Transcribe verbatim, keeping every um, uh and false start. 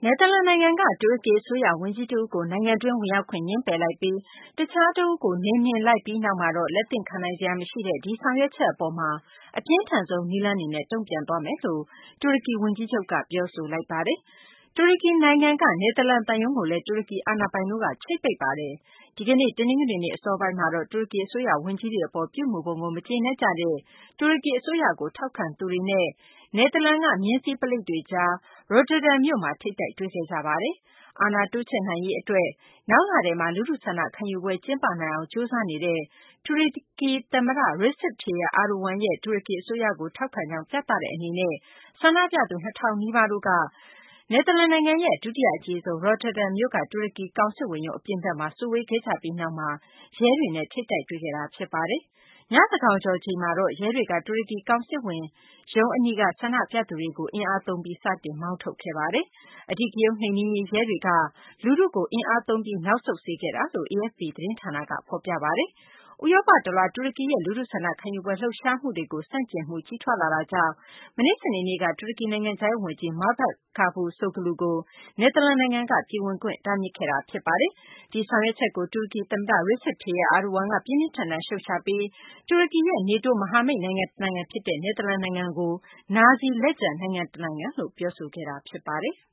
နယ်သာလန်နိုင်ငံကတူရကီအစိုးရဝန်ကြီးတဦးကိုနိုင်ငံတွင်းဝင်ရောက်ခွင့်ငြင်းပယ်လိုက်ပြီးတခြားတဦးကိုနေနှင်လိုက်ပြီးနောက်မှာတော့လက်သင့်ခံနိုင်စရာမရှိတဲ့ဒီဆောင်ရွက်ချက်အပေါ်မှာအပြင်းထန်ဆုံးနည်းလမ်းတွေနဲ့တုံ့ပြန်သွားမယ်လို့တူရကီဝန်ကြီးချုပ်ကပြောဆိုလိုက်ပါတယ်။တူရကီနိုင်ငံကနယ်သာလန်သံရုံးကိုလည်းတူရကီအာဏာပိုင်တို့ကချိတ်ပိတ်ပါတယ်။ဒီကနေ့တနင်္ဂနွေနေ့အစောပိုင်းမှာတော့တူရကီအစိုးရဝန်ကြီးတွေအပေါ်ပြုမူပုံကိုမကျေနပ်ကြတဲ့တူရကီအစိုးရကိုထောက်ခံသူတွေနဲ့နယ်သာလန်ကမြင်းစည်းပလိတ်တွေကြားရော့တာဒမ်မြို့မှာထိပ်တိုက်တွေ့ခဲ့ကြပါတယ်။အာဏာတိုးချဲ့နိုင်ရေးအတွက်နောက်လထဲမှာလူထုဆန္ဒခံယူပွဲကျင်းပနိုင်အောင်ကြိုးစားနေတဲ့တူရကီသမ္မတ Recep Tayyip Erdogan ရဲ့တူရကီအစိုးရကိုထောက်ခံကြောင်းပြသတဲ့အနေနဲ့ဆန္ဒပြသူနှစ်ထောင်နီးပါးတို့ကနယ်သာလန်နိုင်ငံရဲ့ဒုတိယအကြီးဆုံးရော့တာဒမ်မြို့ကတူရကီကောင်စစ်ဝန်ရုံးအပြင်ဘက်မှာစုဝေးခဲ့ကြပြီးနောက်မှာရဲတွေနဲ့ထိပ်တိုက်တွေ့ခဲ့တာဖြစ်ပါတယ်။ညသန်းခေါင်ကျော်ချိန်မှာတော့ရဲတွေကတူရကီကောင်စစ်ဝန်ရုံးအနီးကဆန္ဒပြသူတွေကိုအင်အားသုံးပြီးစတင်မောင်းထုတ်ခဲ့ပါတယ်။အဓိကရုဏ်းနှိမ်နင်းရေးရဲတွေကလူထုကိုအင်အားသုံးပြီးနောက်ဆုတ်စေခဲ့တာလို့ အေအက်ဖ်ပီ သတင်းဌာနကဖော်ပြပါတယ်။ဥရောပတလွှားတူရကီရဲ့လူထုဆန္ဒခံယူပွဲလှုပ်ရှားမှုတွေကိုဆန့်ကျင်မှုကြီးထွားလာတာကြောင့်မနေ့စနေနေ့ကတူရကီနိုင်ငံခြားရေးဝန်ကြီး Mevlut Cavusoglu ကိုနယ်သာလန်နိုင်ငံကပြည်ဝင်ခွင့်တားမြစ်ခဲ့တာဖြစ်ပါတယ်။ဒီဆောင်ရွက်ချက်ကိုတူရကီသမ္မတ Recep Tayyip Erdogan ကပြင်းပြင်းထန်ထန်ရှုတ်ချပြီးတူရကီရဲ့နေတိုးမဟာမိတ်နိုင်ငံတနိုင်ငံဖြစ်တဲ့နယ်သာလန်နိုင်ငံကိုနာဇီလက်ကျန်နိုင်ငံတနိုင်ငံလို့ပြောဆိုခဲ့တာဖြစ်ပါတယ်။